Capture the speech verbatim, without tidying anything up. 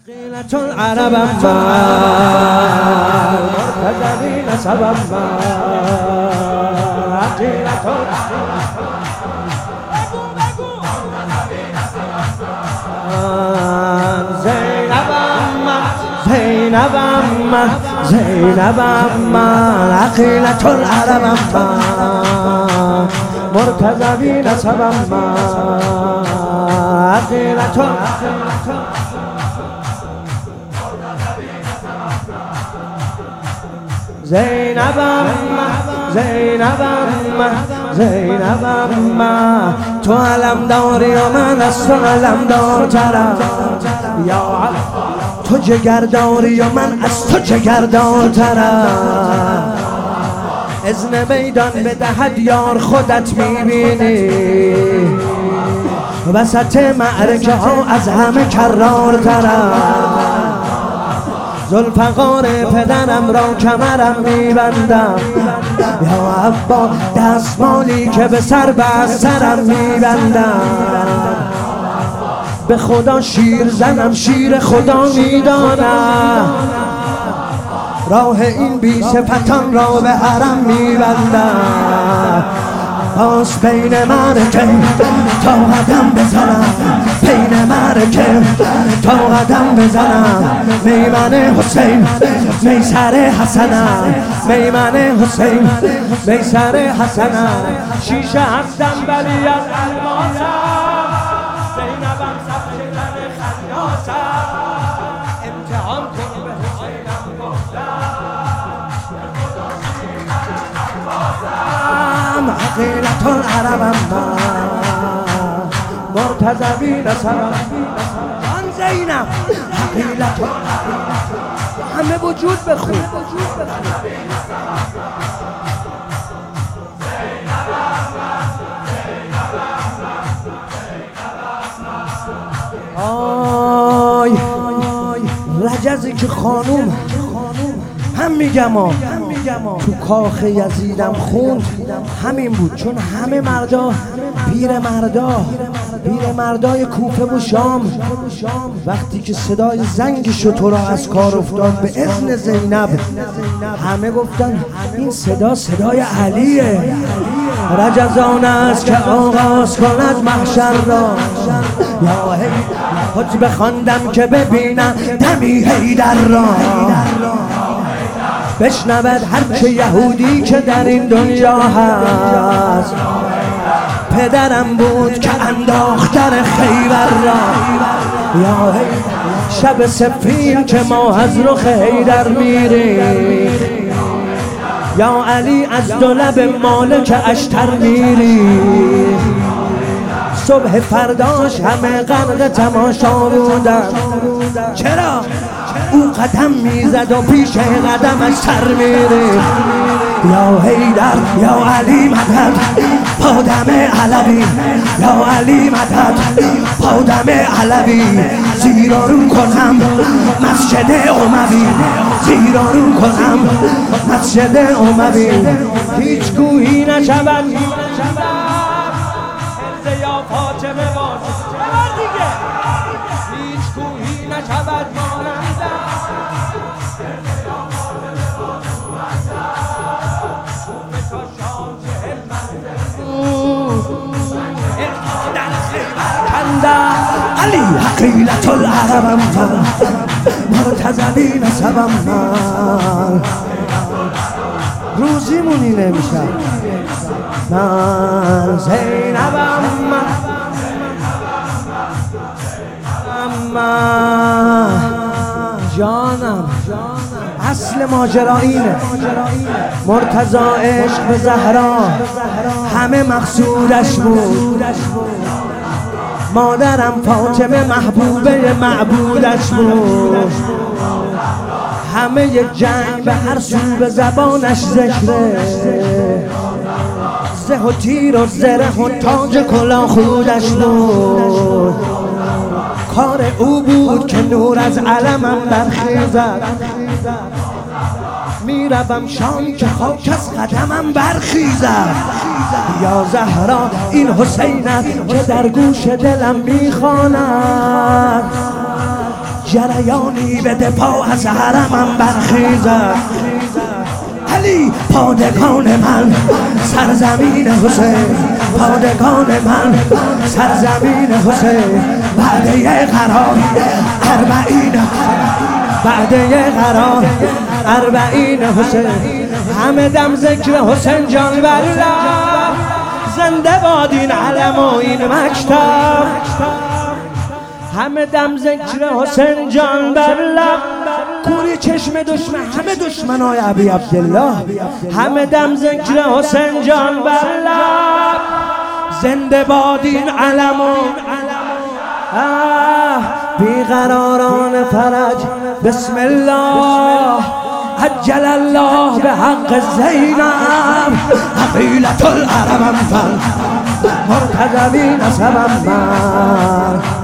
عقیلة العرب ما مرتضی نسبم ما عقیلة زینبم زینبم عقیلة العرب ما مرتضی نسبم ما عقیلة زینبم زینبم زینبم تو علم داری و من از تو علم دارترم یا تو جگر داری و من از تو جگر دارترم اذن میدان بدهد یار خودت میبینی وسط معرکه ها از همه کرارترم ذوالفقار پدرم را کمرم میبندم یا عبا دستمالی که به سر بست سرم میبندم به خدا شیر زنم شیر خدا میدانم راه این بی صفتان را به حرم میبندم باز بین معرکه تا قدم بزنم بین معرکه تا قدم بزنم میمن حسین میسر حسنم میمن حسین میسر حسنم شیشه هستم ولی از الماسم زینبم سبک تن خناسم امتحان کن به حسینم گفتم عقیلة العرب مرتضی نسبم آن زینب عقیلة همه وجود بخون آی رجزی که خانوم هم میگم ها تو کاخ یزیدم خوند همین بود چون همه مردا پیر مردا پیر مردای کوفه و شام وقتی که صدای زنگ شتر از کار افتاد به اذن زینب همه گفتن این صدا صدای علیه رجزان است که آغاز کند محشر را یا هی خود بخواندم که ببینم دمی حیدر را بشنود هرچه یهودی که در این دنیا هست پدرم بود که انداختر خیبر را یا شب سفین که ما از رخ حیدر میریم یا علی از دو لب مالک اشتر میریم صبح فرداش همه غرق تماشا بودن چرا؟ او قدم میزد و پیش قدمش سر میره یا حیدر یا علی مدد پادم علوی یا علی مدد پادم علوی زیرا رو کنم مسجد اموی زیرا رو کنم مسجد اموی هیچ گویی نشود یا فاطمه باش ببر دیگه هیچ گویی نشود مانندم علی عقیلة العرب مرتضی نسبم من روزیمونی نمیشه من زینبم اما جانم اصل ماجرا اینه مرتضی عشق به زهرا همه مقصودش بود مادرم فاطمه محبوبه معبودش بود همه جنگ به هر سو به زبانش ذکره زه و تیر و زره و تاج کلاه خودش بود کار او بود که نور از علمم برخیزد میروم شام که خاک از قدمم برخیزد یا زهرا این حسینت که در گوش دلم میخواند جریانی به دفاع از حرمم برخیزد. علی پادگان من سرزمین حسین، پادگان من سرزمین حسین. وعده قرار اربعین، وعده قرار اربعین حسین. همه دم ذکر حسین جان بر لب، زنده باد این علم و این مکتب. همه دم ذکر حسین جان بر لب، کوری چشم دشمن همه دشمنای ابی عبدالله. همه دم ذکر حسین جان بر لب، زنده باد این علم و بیقراران فرج. بسم الله عجل الله به حق زینب، حقیلت العرب انفل مرتضوی نسبم من.